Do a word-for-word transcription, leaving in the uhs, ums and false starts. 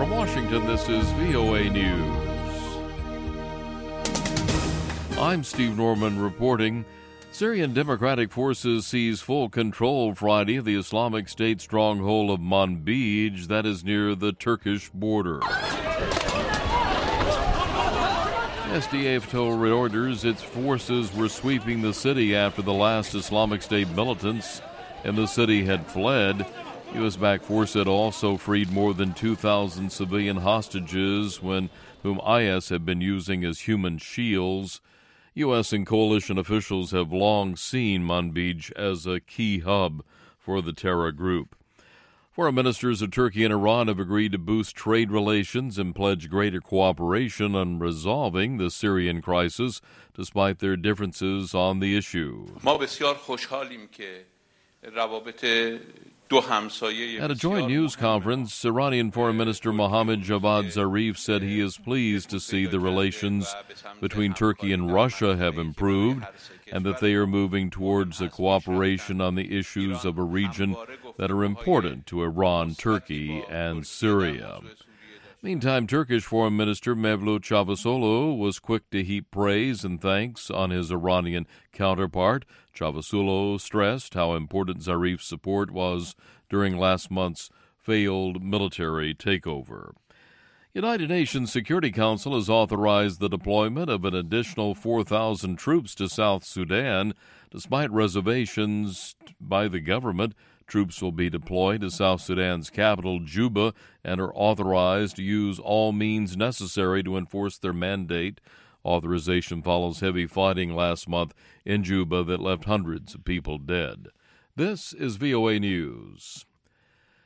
From Washington, this is V O A News. I'm Steve Norman reporting. Syrian Democratic Forces seize full control Friday of the Islamic State stronghold of Manbij, that is near the Turkish border. S D A told Reuters its forces were sweeping the city after the last Islamic State militants in the city had fled. U S-backed force had also freed more than two thousand civilian hostages when, whom I S had been using as human shields. U S and coalition officials have long seen Manbij as a key hub for the terror group. Foreign ministers of Turkey and Iran have agreed to boost trade relations and pledge greater cooperation on resolving the Syrian crisis, despite their differences on the issue. At a joint news conference, Iranian Foreign Minister Mohammad Javad Zarif said he is pleased to see the relations between Turkey and Russia have improved and that they are moving towards a cooperation on the issues of a region that are important to Iran, Turkey, and Syria. Meantime, Turkish Foreign Minister Mevlut Çavuşoğlu was quick to heap praise and thanks on his Iranian counterpart. Çavuşoğlu stressed how important Zarif's support was during last month's failed military takeover. United Nations Security Council has authorized the deployment of an additional four thousand troops to South Sudan. Despite reservations by the government, troops will be deployed to South Sudan's capital, Juba, and are authorized to use all means necessary to enforce their mandate. Authorization follows heavy fighting last month in Juba that left hundreds of people dead. This is V O A News.